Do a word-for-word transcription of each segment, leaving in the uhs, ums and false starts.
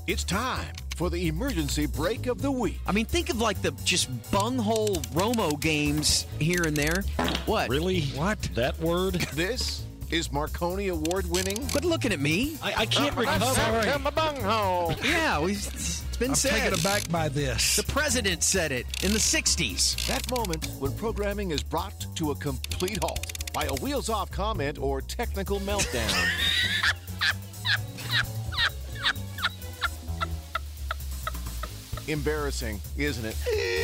It's time for the emergency break of the week. I mean, think of like the just bunghole Romo games here and there. What? Really? What? That word? This is Marconi Award-winning. Quit looking at me. I, I can't recover. Sorry. my bunghole. Yeah, we've, it's been I'm said. taken aback by this. The president said it in the sixties. That moment when programming is brought to a complete halt by a wheels-off comment or technical meltdown. Embarrassing, isn't it?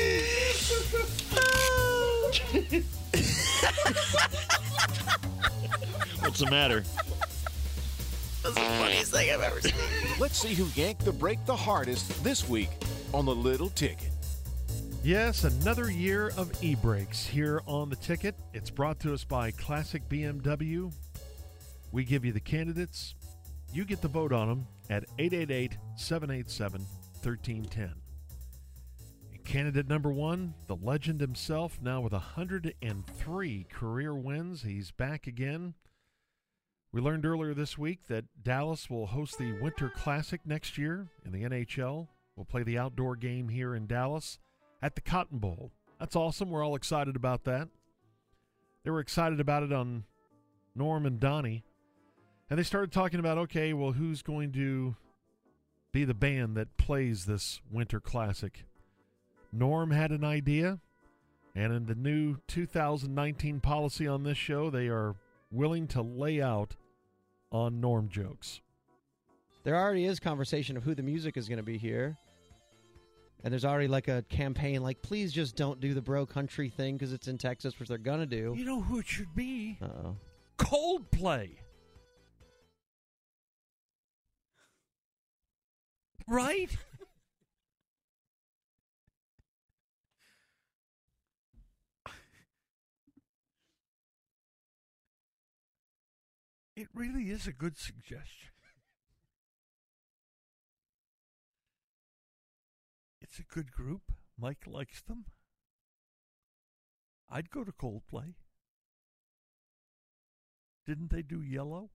What's the matter? That's the funniest thing I've ever seen. Let's see who yanked the break the hardest this week on the Little Ticket. Yes, another year of e-brakes here on the ticket. It's brought to us by Classic B M W. We give you the candidates. You get the vote on them at eight eight eight, seven eight seven, one three one zero. Candidate number one, the legend himself, now with one hundred three career wins. He's back again. We learned earlier this week that Dallas will host the Winter Classic next year in the N H L. We'll play the outdoor game here in Dallas at the Cotton Bowl. That's awesome. We're all excited about that. They were excited about it on Norm and Donnie. And they started talking about, okay, well, who's going to be the band that plays this Winter Classic? Norm had an idea, and in the new two thousand nineteen policy on this show, they are willing to lay out on Norm jokes. There already is conversation of who the music is going to be here. And there's already like a campaign like, please just don't do the bro country thing because it's in Texas, which they're going to do. You know who it should be? Uh-oh. Coldplay. Right? It really is a good suggestion. It's a good group. Mike likes them. I'd go to Coldplay. Didn't they do Yellow?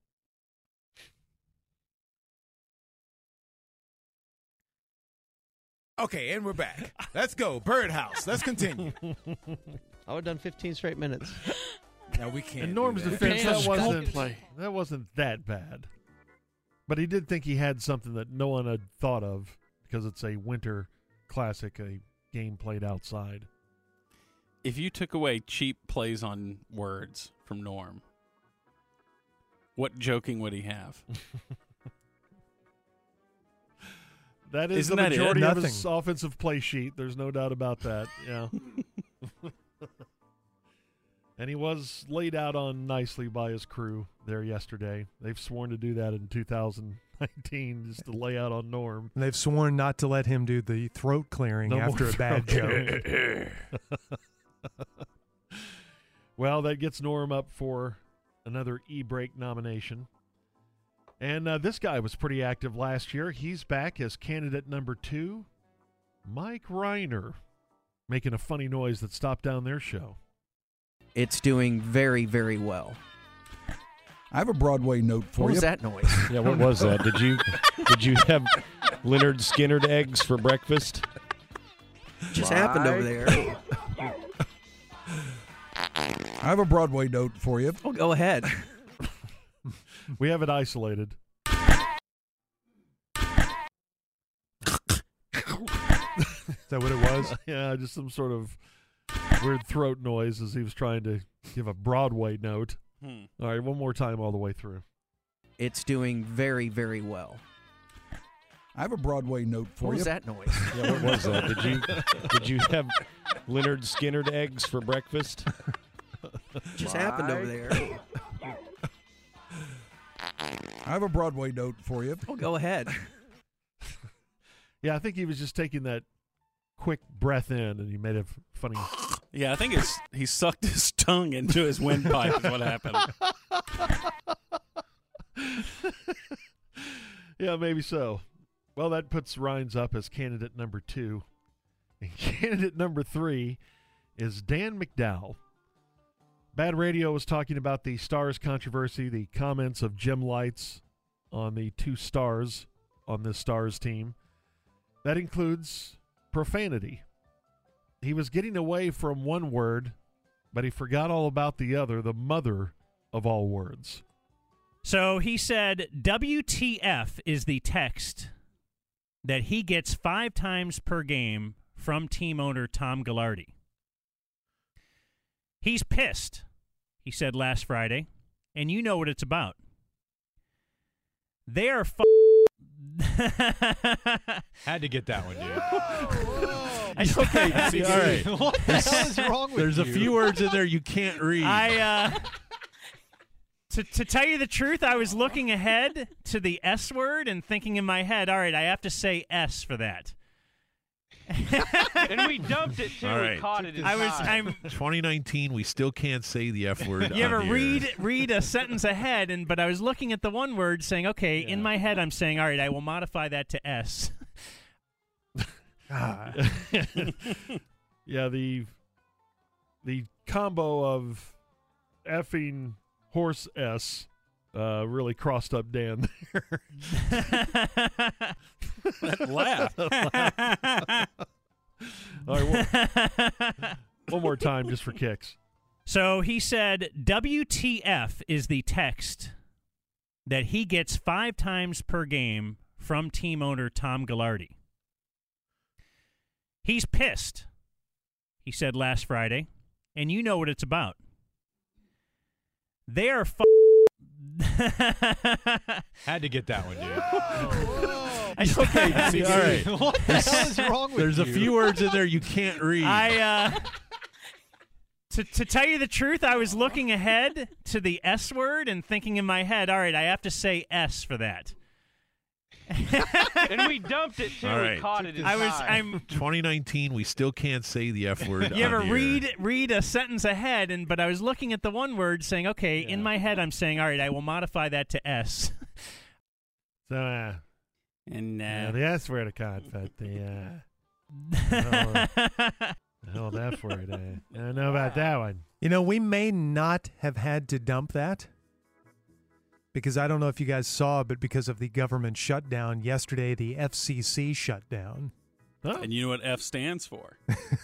Okay, and we're back. Let's go. Birdhouse. Let's continue. I would have done fifteen straight minutes. No, we can't. In Norm's do that. defense, that can't. wasn't Coldplay. that wasn't that bad. But he did think he had something that no one had thought of because it's a winter classic, a game played outside. If you took away cheap plays on words from Norm, what joking would he have? That is Isn't the that it? majority of Nothing. his offensive play sheet. There's no doubt about that. Yeah. And he was laid out on nicely by his crew there yesterday. They've sworn to do that in two thousand nineteen, just to lay out on Norm. And they've sworn not to let him do the throat clearing No after more a bad throat joke. Well, that gets Norm up for another e-break nomination. And uh, this guy was pretty active last year. He's back as candidate number two, Mike Reiner, making a funny noise that stopped down their show. It's doing very, very well. I have a Broadway note for What you. was that noise? Yeah, what was that? Did you did you have Leonard Skinnerd eggs for breakfast? Just happened over there. I have a Broadway note for you. Oh, go ahead. We have it isolated. Is that what it was? Yeah, just some sort of weird throat noise as he was trying to give a Broadway note. Hmm. All right, one more time all the way through. It's doing very, very well. I have a Broadway note for What you. was that noise? Yeah, what was that? Did you did you have Leonard Skinnerd eggs for breakfast? Just happened over there. I have a Broadway note for you. Oh, go ahead. Yeah, I think he was just taking that quick breath in, and he made a f- funny. Yeah, I think it's he sucked his tongue into his windpipe is what happened. Yeah, maybe so. Well, that puts Rhines up as candidate number two. And candidate number three is Dan McDowell. Bad Radio was talking about the Stars controversy, the comments of Jim Lights on the two Stars on this Stars team. That includes profanity. He was getting away from one word, but he forgot all about the other, the mother of all words. So he said, W T F is the text that he gets five times per game from team owner Tom Ghilardi. He's pissed, he said last Friday, and you know what it's about. They are f- Had to get that one, dude. okay, See, all right. What the hell is wrong with There's you? a few words in there you can't read. I, uh, to, to tell you the truth, I was looking ahead to the S word and thinking in my head, all right, I have to say S for that. And we dumped it, too. All We right. caught it in I was, time. I'm, twenty nineteen, we still can't say the F word. you ever on the air. read read a sentence ahead, and but I was looking at the one word saying, okay, in my head I'm saying, all right, I will modify that to S. Ah. Yeah, the the combo of effing horse S uh, really crossed up Dan there. That laugh. All right, one, one more time just for kicks. So he said, W T F is the text that he gets five times per game from team owner Tom Ghilardi. He's pissed, he said last Friday, and you know what it's about. They are f- Had to get that one, dude. okay, See, all right. What the hell is wrong with There's you? a few words in there you can't read. I, uh, to, to tell you the truth, I was looking ahead to the S word and thinking in my head, all right, I have to say S for that. And we dumped it, too. All We right. caught it in I was, time. I'm, twenty nineteen, we still can't say the F word. you on ever the air. read read a sentence ahead, and but I was looking at the one word saying, okay, in my head I'm saying, all right, I will modify that to S. So, uh, And uh, yeah, the S word I caught, but the, uh, the whole F word, uh, I don't know about that one. You know, we may not have had to dump that because I don't know if you guys saw, but because of the government shutdown yesterday, the F C C shut down. Huh? and you know what F stands for?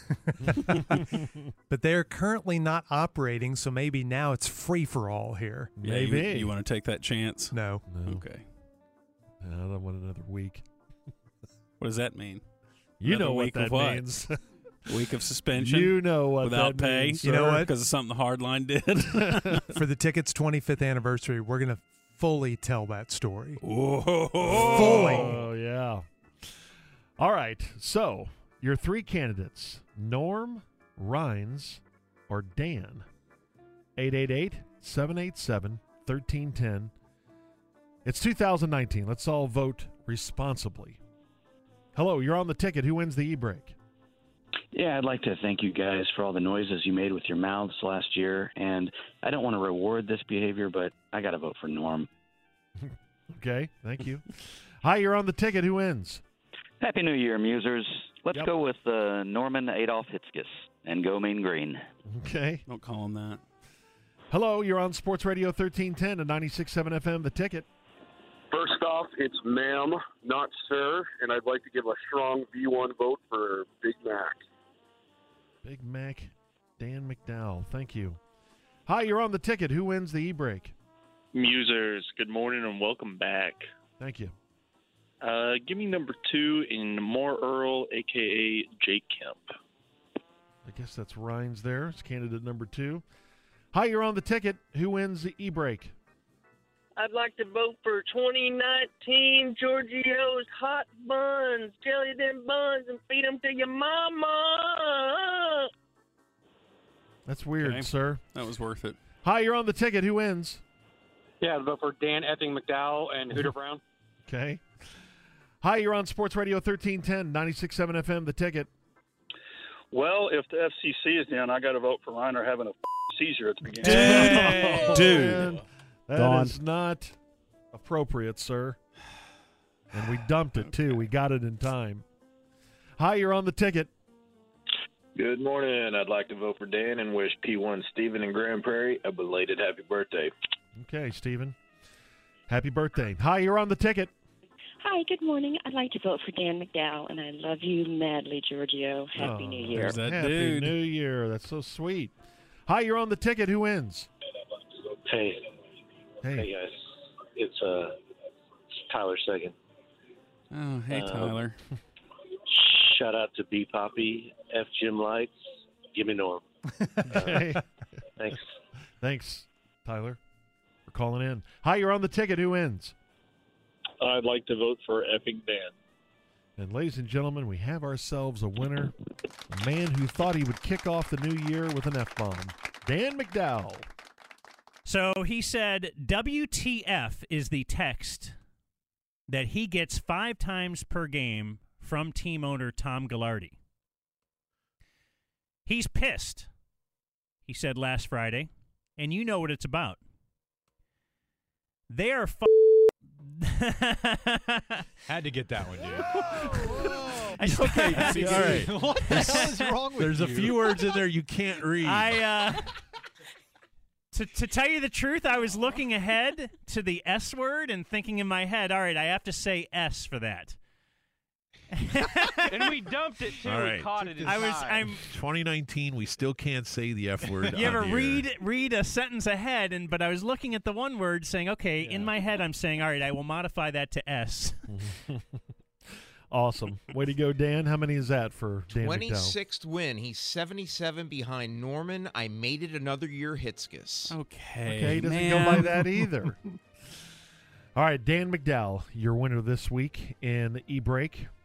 But they're currently not operating, so maybe now it's free for all here. Yeah, Maybe. You, you want to take that chance? No. No. Okay. I don't want another week. What does that mean? You Another know what week that of what? means. Week of suspension? You know what Without that pay? means, You know sir. what? Because of something the Hardline did? For the ticket's twenty-fifth anniversary, we're going to fully tell that story. Whoa. Fully. Oh, yeah. All right. So, your three candidates, Norm, Rhines, or Dan. eight eight eight, seven eight seven, one three one zero. It's two thousand nineteen. Let's all vote responsibly. Hello, you're on the ticket. Who wins the e-break? Yeah, I'd like to thank you guys for all the noises you made with your mouths last year. And I don't want to reward this behavior, but I got to vote for Norm. Okay, thank you. Hi, you're on the ticket. Who wins? Happy New Year, Musers. Let's Yep. go with uh, Norman Adolf Hitzkes and go Mean Green. Okay. Don't call him that. Hello, you're on Sports Radio thirteen ten and ninety-six point seven F M, The Ticket. First off, it's ma'am, not sir, and I'd like to give a strong V one vote for Big Mac. Big Mac, Dan McDowell. Thank you. Hi, you're on the ticket. Who wins the e-break? Musers, good morning and welcome back. Thank you. Uh, give me number two in Moore Earl, a k a. Jake Kemp. I guess that's Rhines there. It's candidate number two. Hi, you're on the ticket. Who wins the e-break? I'd like to vote for twenty nineteen Giorgio's Hot Buns. Jelly them buns and feed them to your mama. That's weird, Okay. sir. That was worth it. Hi, you're on the ticket. Who wins? Yeah, I'd vote for Dan Effing McDowell and Hooter Brown. Okay. Hi, you're on Sports Radio thirteen ten, ninety-six point seven F M, The Ticket. Well, if the F C C is down, I got to vote for Reiner having a seizure at the beginning. Oh, Dude. man. That Gone. is not appropriate, sir. And we dumped it, too. We got it in time. Hi, you're on the ticket. Good morning. I'd like to vote for Dan and wish P one Stephen in Grand Prairie a belated happy birthday. Okay, Stephen. Happy birthday. Hi, you're on the ticket. Hi, good morning. I'd like to vote for Dan McDowell, and I love you madly, Giorgio. Happy Oh, New Year. There's that Happy dude. New Year. That's so sweet. Hi, you're on the ticket. Who wins? Hey, Hey. hey guys, it's uh, it's Tyler Seguin. Oh, hey, Um, Tyler. Shout out to B Poppy, F Jim Lights, give me Norm. Okay. Thanks. Thanks, Tyler, for calling in. Hi, you're on the ticket. Who wins? I'd like to vote for Effing Dan. And ladies and gentlemen, we have ourselves a winner. A man who thought he would kick off the new year with an F-bomb. Dan McDowell. So he said W T F is the text that he gets five times per game from team owner Tom Ghilardi. He's pissed, he said last Friday, and you know what it's about. They are f- Had to get that one, dude. Okay, all right. What the hell is wrong with There's you? a few words in there you can't read. I, uh, to, to tell you the truth, I was looking ahead to the S word and thinking in my head, all right, I have to say S for that. And we dumped it too. All We right. caught it. In I was, time. I'm. twenty nineteen, we still can't say the F word. You on ever the air. read read a sentence ahead, and but I was looking at the one word, saying, okay, in my head, I'm saying, all right, I will modify that to S. Awesome. Way to go, Dan. How many is that for Dan McDowell? twenty-sixth win. He's seventy-seven behind Norman. I made it another year, Hitzkis. Okay, Okay, he doesn't man. go by that either. All right, Dan McDowell, your winner this week in the e-break.